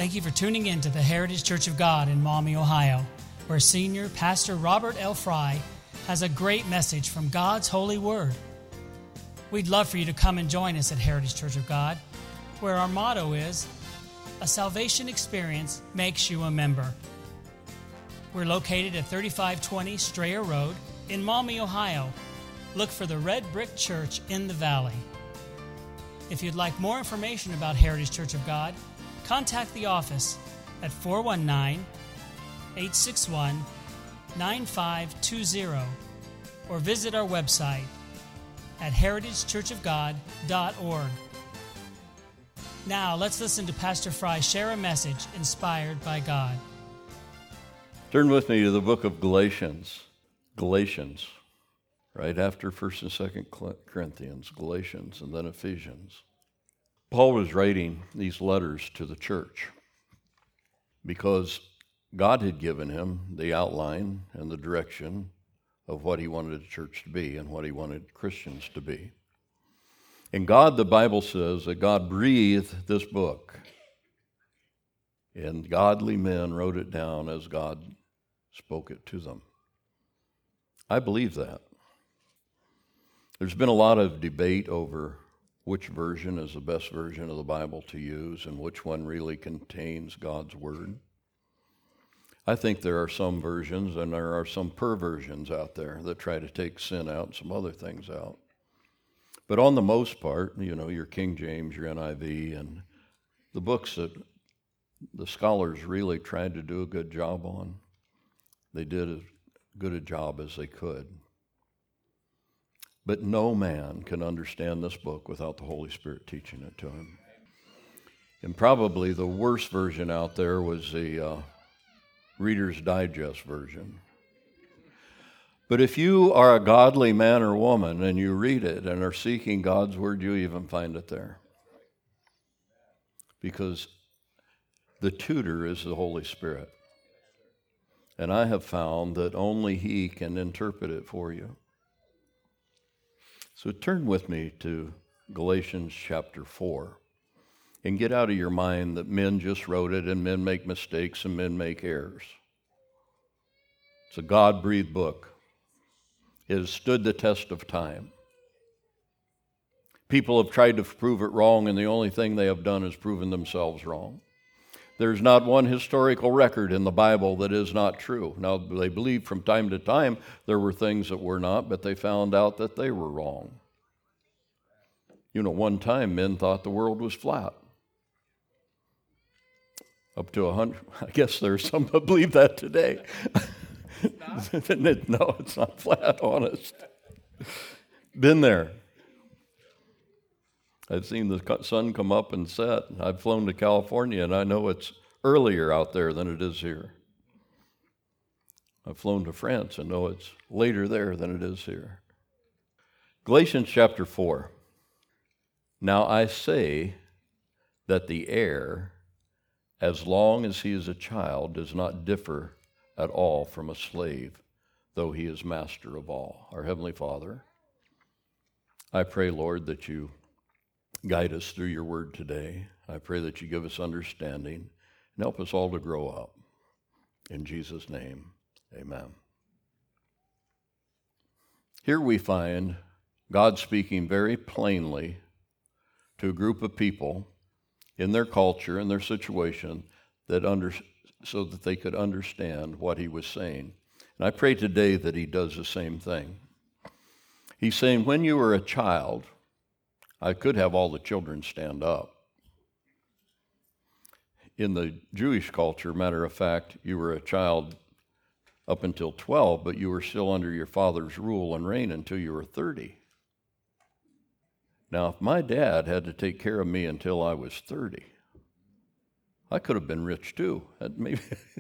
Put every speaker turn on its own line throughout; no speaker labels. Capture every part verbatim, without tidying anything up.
Thank you for tuning in to the Heritage Church of God in Maumee, Ohio, where Senior Pastor Robert L. Fry has a great message from God's holy word. We'd love for you to come and join us at Heritage Church of God, where our motto is, a salvation experience makes you a member. We're located at thirty-five twenty Strayer Road in Maumee, Ohio. Look for the Red Brick Church in the valley. If you'd like more information about Heritage Church of God, contact the office at four one nine, eight six one, nine five two zero or visit our website at heritage church of god dot org. Now, let's listen to Pastor Fry share a message inspired by God.
Turn with me to the book of Galatians. Galatians, right after First and Second Corinthians, Galatians, and then Ephesians. Paul was writing these letters to the church because God had given him the outline and the direction of what he wanted the church to be and what he wanted Christians to be. And God, the Bible says, that God breathed this book, and godly men wrote it down as God spoke it to them. I believe that. There's been a lot of debate over which version is the best version of the Bible to use and which one really contains God's Word. I think there are some versions and there are some perversions out there that try to take sin out and some other things out. But on the most part, you know, your King James, your N I V, and the books that the scholars really tried to do a good job on, they did as good a job as they could. But no man can understand this book without the Holy Spirit teaching it to him. And probably the worst version out there was the uh, Reader's Digest version. But if you are a godly man or woman and you read it and are seeking God's Word, you even find it there. Because the tutor is the Holy Spirit. And I have found that only He can interpret it for you. So turn with me to Galatians chapter four and get out of your mind that men just wrote it and men make mistakes and men make errors. It's a God-breathed book. It has stood the test of time. People have tried to prove it wrong, and the only thing they have done is proven themselves wrong. There's not one historical record in the Bible that is not true. Now, they believe from time to time there were things that were not, but they found out that they were wrong. You know, one time men thought the world was flat. Up to a hundred, I guess there's some that believe that today. It's no, it's not flat, honest. Been there. I've seen the sun come up and set. I've flown to California, and I know it's earlier out there than it is here. I've flown to France and know it's later there than it is here. Galatians chapter four. Now I say that the heir, as long as he is a child, does not differ at all from a slave, though he is master of all. Our Heavenly Father, I pray, Lord, that you guide us through your word today. I pray that you give us understanding and help us all to grow up. In Jesus' name, amen. Here we find God speaking very plainly to a group of people in their culture and their situation that under, so that they could understand what he was saying. And I pray today that he does the same thing. He's saying, when you were a child, I could have all the children stand up. In the Jewish culture, matter of fact, you were a child up until twelve, but you were still under your father's rule and reign until you were thirty. Now, if my dad had to take care of me until I was thirty, I could have been rich too. Maybe.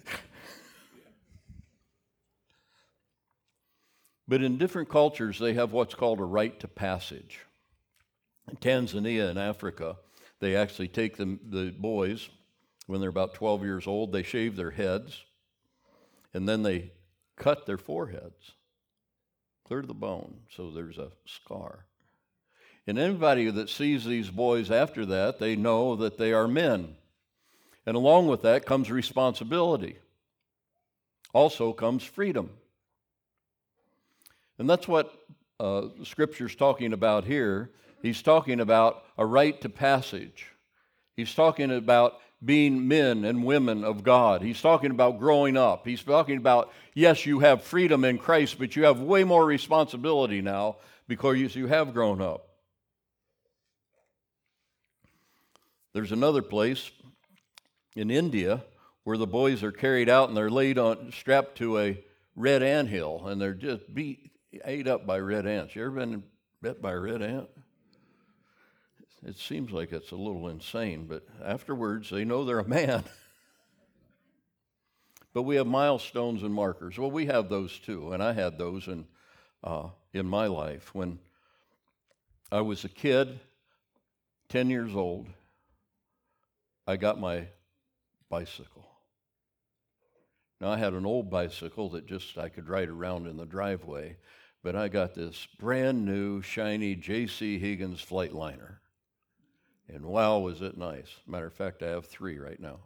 But in different cultures, they have what's called a rite to passage. In Tanzania in Africa, they actually take the, the boys, when they're about twelve years old, they shave their heads, and then they cut their foreheads, clear to the bone, so there's a scar. And anybody that sees these boys after that, they know that they are men. And along with that comes responsibility. Also comes freedom. And that's what uh, Scripture's talking about here. He's talking about a right to passage. He's talking about being men and women of God. He's talking about growing up. He's talking about, yes, you have freedom in Christ, but you have way more responsibility now because you have grown up. There's another place in India where the boys are carried out and they're laid on, strapped to a red anthill, and they're just beat, ate up by red ants. You ever been bit by a red ant? It seems like it's a little insane, but afterwards they know they're a man. But we have milestones and markers. Well, we have those too, and I had those in uh, in my life. When I was a kid, ten years old, I got my bicycle. Now, I had an old bicycle that just I could ride around in the driveway, but I got this brand new, shiny J C Higgins Flightliner. And wow, was it nice. Matter of fact, I have three right now.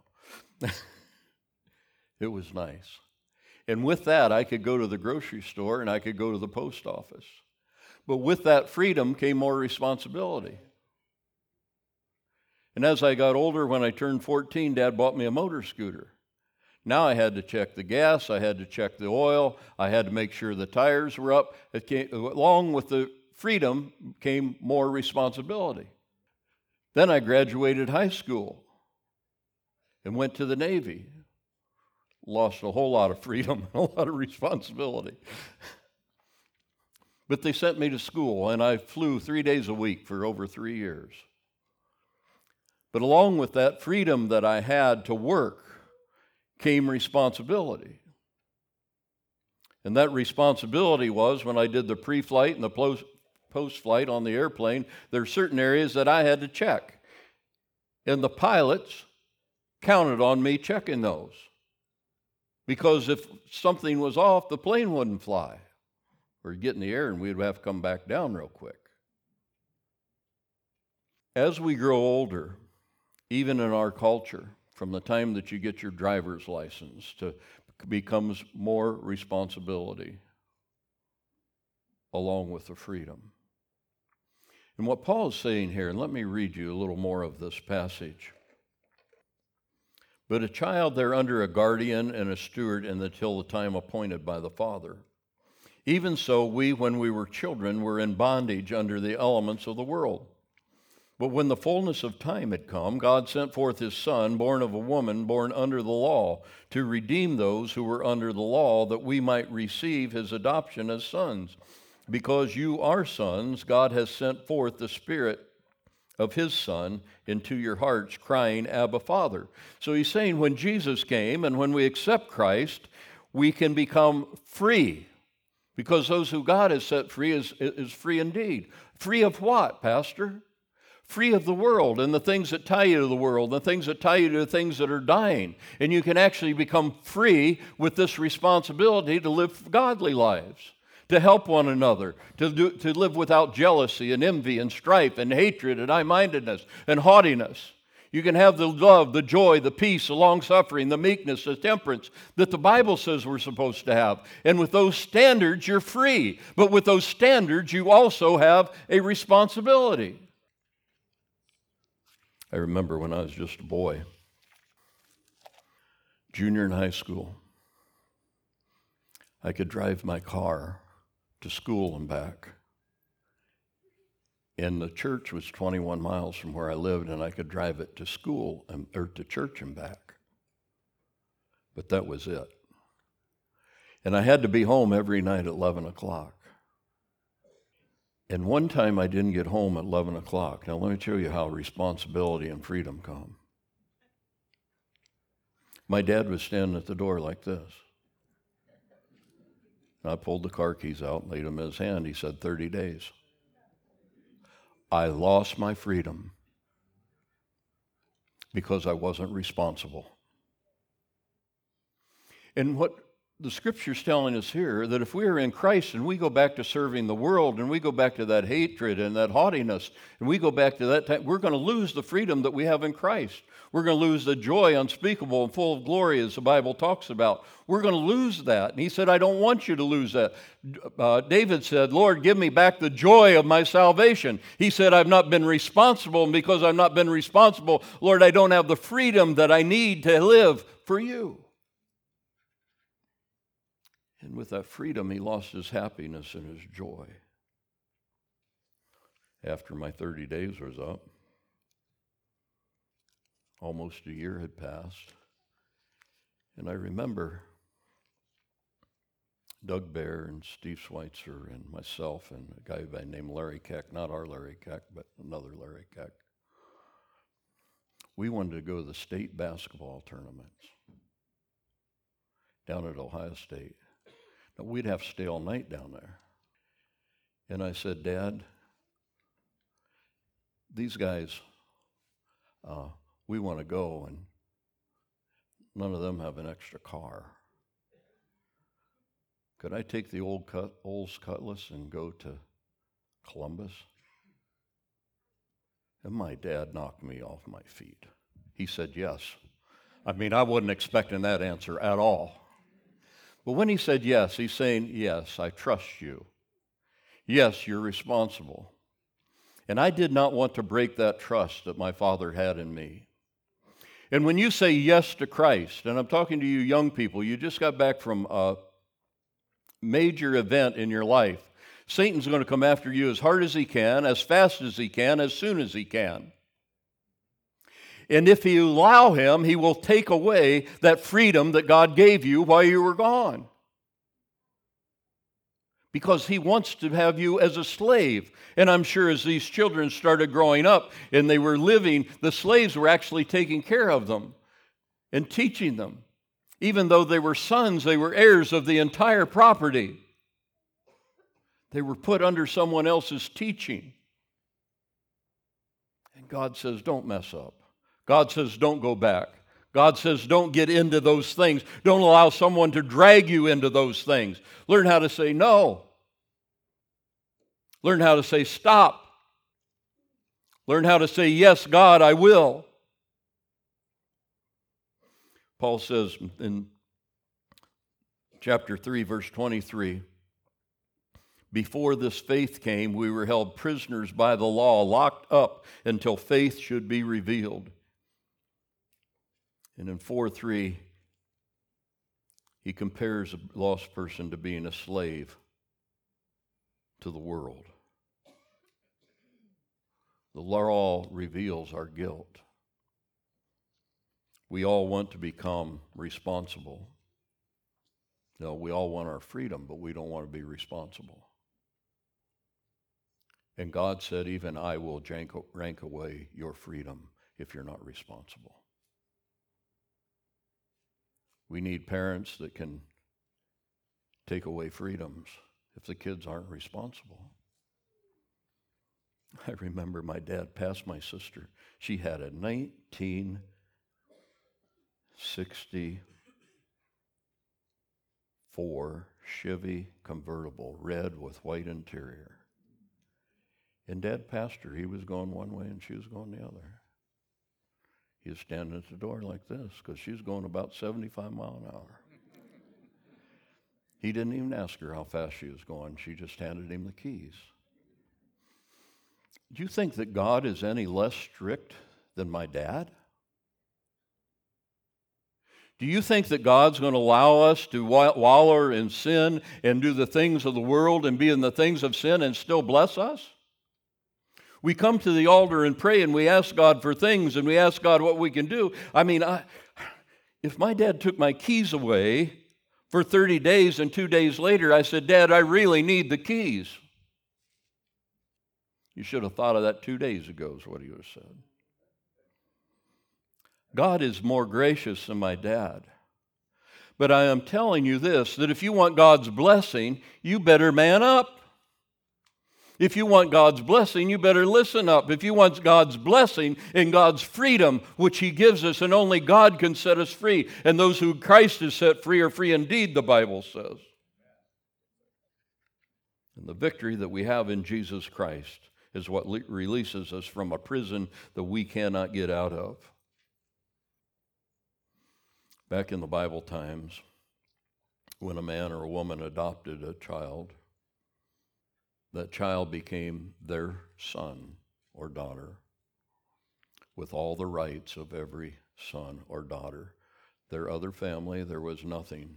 It was nice. And with that, I could go to the grocery store and I could go to the post office. But with that freedom came more responsibility. And as I got older, when I turned fourteen, Dad bought me a motor scooter. Now I had to check the gas, I had to check the oil, I had to make sure the tires were up. It came, along with the freedom came more responsibility. Then I graduated high school and went to the Navy. Lost a whole lot of freedom and a lot of responsibility. But they sent me to school, and I flew three days a week for over three years. But along with that freedom that I had to work came responsibility. And that responsibility was when I did the pre-flight and the post post-flight on the airplane, there are certain areas that I had to check. And the pilots counted on me checking those. Because if something was off, the plane wouldn't fly. Or get in the air and we'd have to come back down real quick. As we grow older, even in our culture, from the time that you get your driver's license to becomes more responsibility along with the freedom. And what Paul is saying here, and let me read you a little more of this passage. But a child, they're under a guardian and a steward until the time appointed by the Father. Even so, we, when we were children, were in bondage under the elements of the world. But when the fullness of time had come, God sent forth his Son, born of a woman, born under the law, to redeem those who were under the law, that we might receive his adoption as sons. Because you are sons, God has sent forth the Spirit of his Son into your hearts, crying, Abba, Father. So he's saying when Jesus came and when we accept Christ, we can become free. Because those who God has set free is, is free indeed. Free of what, Pastor? Free of the world and the things that tie you to the world, the things that tie you to the things that are dying. And you can actually become free with this responsibility to live godly lives, to help one another, to, do, to live without jealousy and envy and strife and hatred and high-mindedness and haughtiness. You can have the love, the joy, the peace, the long-suffering, the meekness, the temperance that the Bible says we're supposed to have. And with those standards, you're free. But with those standards, you also have a responsibility. I remember when I was just a boy, junior in high school, I could drive my car to school and back. And the church was twenty-one miles from where I lived, and I could drive it to school and, or to church and back. But that was it. And I had to be home every night at eleven o'clock. And one time I didn't get home at eleven o'clock. Now let me show you how responsibility and freedom come. My dad was standing at the door like this. I pulled the car keys out and laid them in his hand. He said, thirty days. I lost my freedom because I wasn't responsible. And what the Scripture's telling us here that if we are in Christ and we go back to serving the world and we go back to that hatred and that haughtiness and we go back to that time, we're going to lose the freedom that we have in Christ. We're going to lose the joy unspeakable and full of glory, as the Bible talks about. We're going to lose that. And he said, I don't want you to lose that. Uh, David said, Lord, give me back the joy of my salvation. He said, I've not been responsible, and because I've not been responsible, Lord, I don't have the freedom that I need to live for you. And with that freedom, he lost his happiness and his joy. After my thirty days was up, almost a year had passed, and I remember Doug Bear and Steve Schweitzer and myself and a guy by the name Larry Keck, not our Larry Keck, but another Larry Keck. We wanted to go to the state basketball tournaments down at Ohio State. Now, we'd have to stay all night down there. And I said, Dad, these guys, uh, we want to go, and none of them have an extra car. Could I take the old cut, Olds Cutlass and go to Columbus? And my dad knocked me off my feet. He said yes. I mean, I wasn't expecting that answer at all. But when he said yes, he's saying, yes, I trust you. Yes, you're responsible. And I did not want to break that trust that my father had in me. And when you say yes to Christ, and I'm talking to you young people, you just got back from a major event in your life. Satan's going to come after you as hard as he can, as fast as he can, as soon as he can. And if you allow him, he will take away that freedom that God gave you while you were gone. Because he wants to have you as a slave. And I'm sure as these children started growing up and they were living, the slaves were actually taking care of them and teaching them. Even though they were sons, they were heirs of the entire property. They were put under someone else's teaching. And God says, don't mess up. God says, don't go back. God says, don't get into those things. Don't allow someone to drag you into those things. Learn how to say no. Learn how to say stop. Learn how to say, yes, God, I will. Paul says in chapter three, verse twenty-three, before this faith came, we were held prisoners by the law, locked up until faith should be revealed. And in four three, he compares a lost person to being a slave to the world. The law reveals our guilt. We all want to become responsible. No, we all want our freedom, but we don't want to be responsible. And God said, even I will rank away your freedom if you're not responsible. We need parents that can take away freedoms if the kids aren't responsible. I remember my dad passed my sister. She had a nineteen sixty-four Chevy convertible, red with white interior. And Dad passed her. He was going one way and she was going the other. He was standing at the door like this because she was going about seventy-five miles an hour. He didn't even ask her how fast she was going. She just handed him the keys. Do you think that God is any less strict than my dad? Do you think that God's going to allow us to wallow in sin and do the things of the world and be in the things of sin and still bless us? We come to the altar and pray and we ask God for things and we ask God what we can do. I mean, I, if my dad took my keys away for thirty days and two days later I said, Dad, I really need the keys. You should have thought of that two days ago is what he would have said. God is more gracious than my dad. But I am telling you this, that if you want God's blessing, you better man up. If you want God's blessing, you better listen up. If you want God's blessing and God's freedom, which He gives us, and only God can set us free, and those who Christ has set free are free indeed, the Bible says. And the victory that we have in Jesus Christ is what le- releases us from a prison that we cannot get out of. Back in the Bible times, when a man or a woman adopted a child, that child became their son or daughter with all the rights of every son or daughter. Their other family, there was nothing.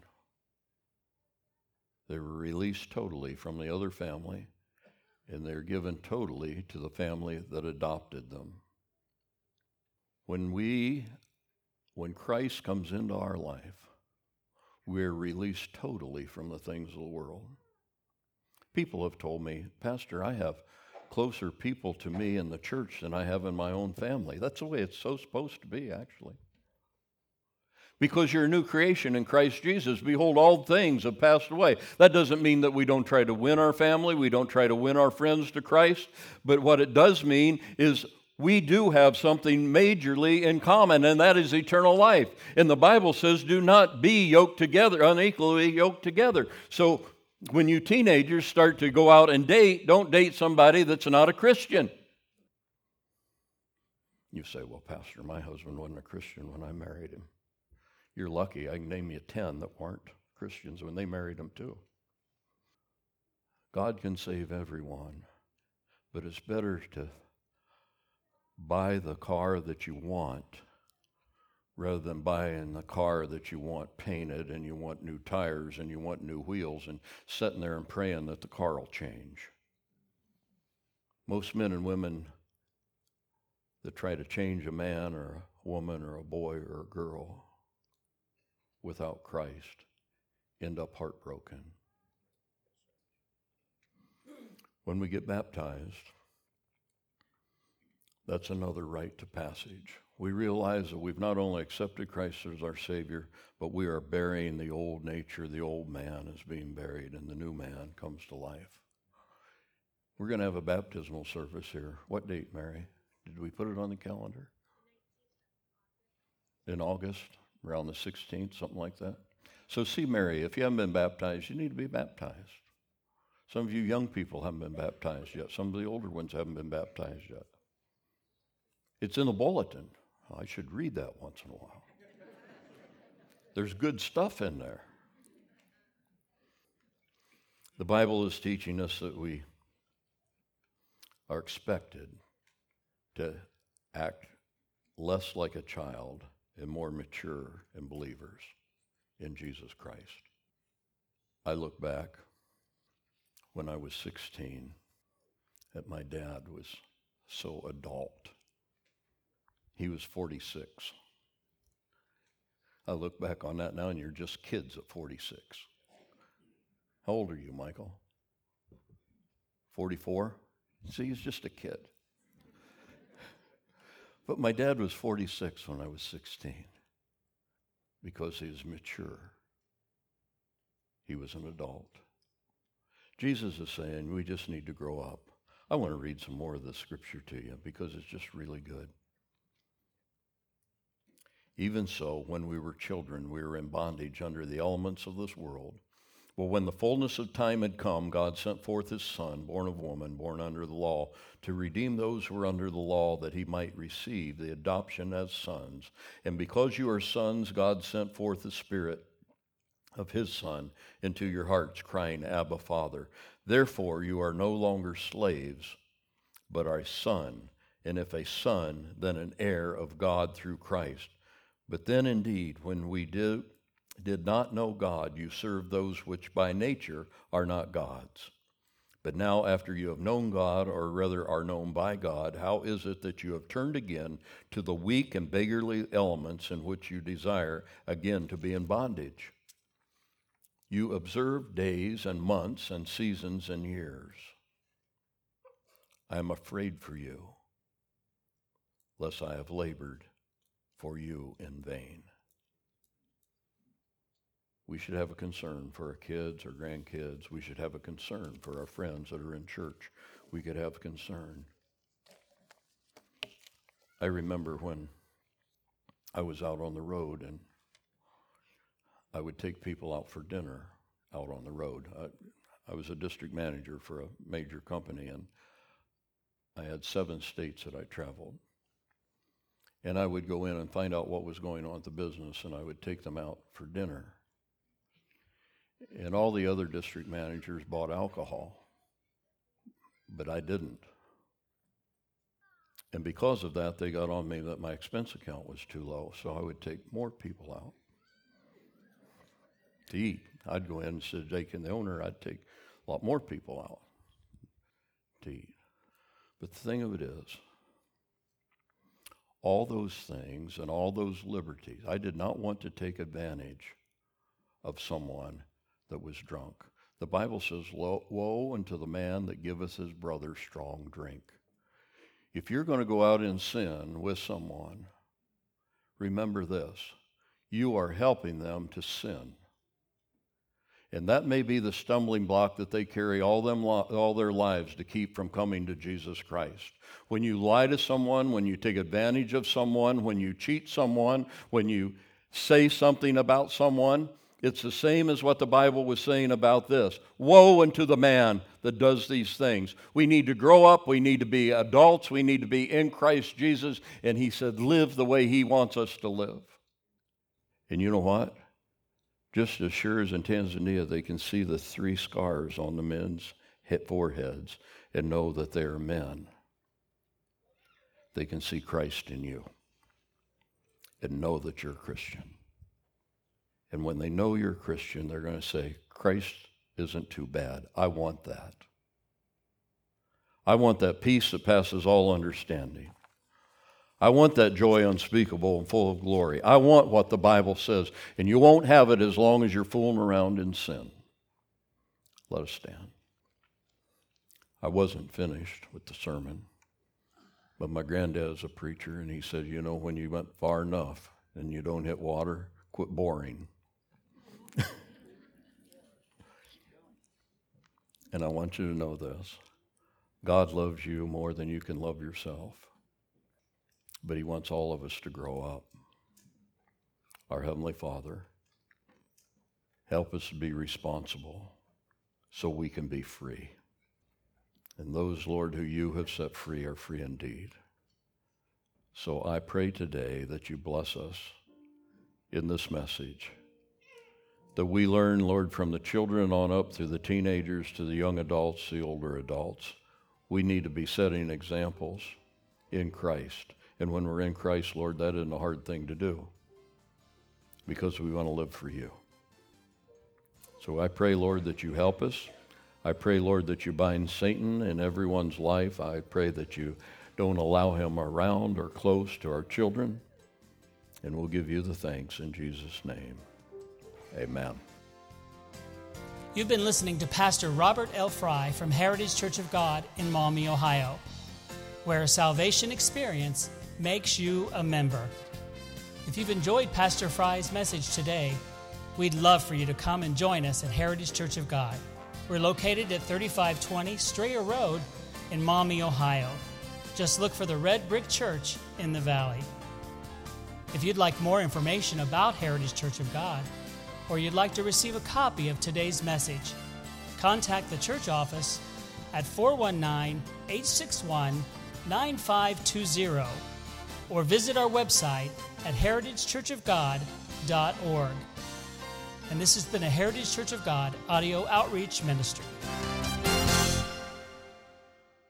They were released totally from the other family, and they're given totally to the family that adopted them. When we, when Christ comes into our life, we're released totally from the things of the world. People have told me, Pastor, I have closer people to me in the church than I have in my own family. That's the way it's so supposed to be, actually. Because you're a new creation in Christ Jesus. Behold, all things have passed away. That doesn't mean that we don't try to win our family, we don't try to win our friends to Christ, but what it does mean is we do have something majorly in common, and that is eternal life. And the Bible says, do not be yoked together, unequally yoked together. So when you teenagers start to go out and date, don't date somebody that's not a Christian. You say, well, Pastor, my husband wasn't a Christian when I married him. You're lucky. I can name you ten that weren't Christians when they married him too. God can save everyone, but it's better to buy the car that you want rather than buying the car that you want painted and you want new tires and you want new wheels and sitting there and praying that the car will change. Most men and women that try to change a man or a woman or a boy or a girl without Christ end up heartbroken. When we get baptized, that's another rite to passage. We realize that we've not only accepted Christ as our Savior, but we are burying the old nature. The old man is being buried, and the new man comes to life. We're going to have a baptismal service here. What date, Mary? Did we put it on the calendar? In August, around the sixteenth, something like that. So see, Mary, if you haven't been baptized, you need to be baptized. Some of you young people haven't been baptized yet. Some of the older ones haven't been baptized yet. It's in the bulletin. I should read that once in a while. There's good stuff in there. The Bible is teaching us that we are expected to act less like a child and more mature in believers in Jesus Christ. I look back when I was sixteen that my dad was so adult. He was forty-six. I look back on that now, and you're just kids at forty-six. How old are you, Michael? forty-four? See, he's just a kid. But my dad was forty-six when I was sixteen because he was mature. He was an adult. Jesus is saying we just need to grow up. I want to read some more of the scripture to you because it's just really good. Even so, when we were children, we were in bondage under the elements of this world. Well, when the fullness of time had come, God sent forth his Son, born of woman, born under the law, to redeem those who were under the law, that he might receive the adoption as sons. And because you are sons, God sent forth the Spirit of his Son into your hearts, crying, Abba, Father. Therefore you are no longer slaves, but are a son, and if a son, then an heir of God through Christ. But then indeed, when we did, did not know God, you served those which by nature are not God's. But now after you have known God, or rather are known by God, how is it that you have turned again to the weak and beggarly elements in which you desire again to be in bondage? You observe days and months and seasons and years. I am afraid for you, lest I have labored for you in vain. We should have a concern for our kids or grandkids. We should have a concern for our friends that are in church. we could have concern. I remember when I was out on the road and I would take people out for dinner out on the road. I, I was a district manager for a major company, and I had seven states that I traveled. And I would go in and find out what was going on at the business, and I would take them out for dinner. And all the other district managers bought alcohol, but I didn't. And because of that, they got on me that my expense account was too low, so I would take more people out to eat. I'd go in and say, Jake and the owner, I'd take a lot more people out to eat. But the thing of it is, all those things and all those liberties, I did not want to take advantage of someone that was drunk. The Bible says, woe unto the man that giveth his brother strong drink. If you're going to go out in sin with someone, remember this, you are helping them to sin. And that may be the stumbling block that they carry all them all their lives to keep from coming to Jesus Christ. When you lie to someone, when you take advantage of someone, when you cheat someone, when you say something about someone, it's the same as what the Bible was saying about this. Woe unto the man that does these things. We need to grow up. We need to be adults. We need to be in Christ Jesus. And he said, live the way he wants us to live. And you know what? Just as sure as in Tanzania, they can see the three scars on the men's foreheads and know that they are men. They can see Christ in you and know that you're a Christian. And when they know you're a Christian, they're going to say, Christ isn't too bad. I want that. I want that peace that passes all understanding. I want that joy unspeakable and full of glory. I want what the Bible says, and you won't have it as long as you're fooling around in sin. Let us stand. I wasn't finished with the sermon, but my granddad's a preacher, and he said, you know, when you went far enough and you don't hit water, quit boring. And I want you to know this. God loves you more than you can love yourself. But he wants all of us to grow up. Our Heavenly Father, help us to be responsible so we can be free. And those, Lord, who you have set free are free indeed. So I pray today that you bless us in this message, that we learn, Lord, from the children on up through the teenagers to the young adults, the older adults. We need to be setting examples in Christ. And when we're in Christ, Lord, that isn't a hard thing to do because we want to live for you. So I pray, Lord, that you help us. I pray, Lord, that you bind Satan in everyone's life. I pray that you don't allow him around or close to our children. And we'll give you the thanks in Jesus' name. Amen.
You've been listening to Pastor Robert L. Fry from Heritage Church of God in Maumee, Ohio, where a salvation experience makes you a member. If you've enjoyed Pastor Fry's message today, we'd love for you to come and join us at Heritage Church of God. We're located at thirty-five twenty Strayer Road in Maumee, Ohio. Just look for the red brick church in the valley. If you'd like more information about Heritage Church of God, or you'd like to receive a copy of today's message, contact the church office at four one nine, eight six one, nine five two zero or visit our website at heritage church of god dot org. And this has been a Heritage Church of God audio outreach ministry.